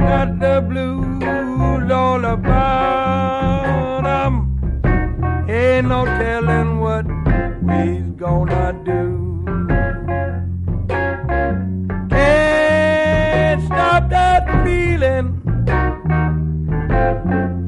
got the blues all about 'em. Ain't no telling what we's gonna do. Can't stop that feeling